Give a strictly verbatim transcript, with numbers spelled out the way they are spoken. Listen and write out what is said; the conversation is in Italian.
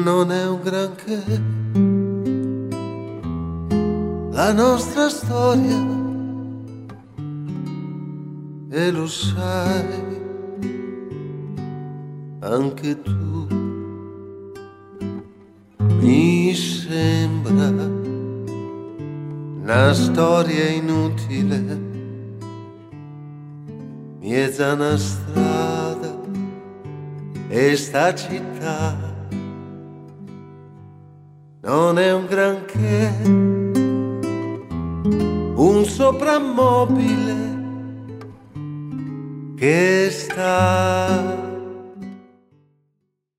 Non è un granché la nostra storia, e lo sai anche tu. Mi sembra una storia inutile, mezza una strada e sta città. Non è un granché, un soprammobile che sta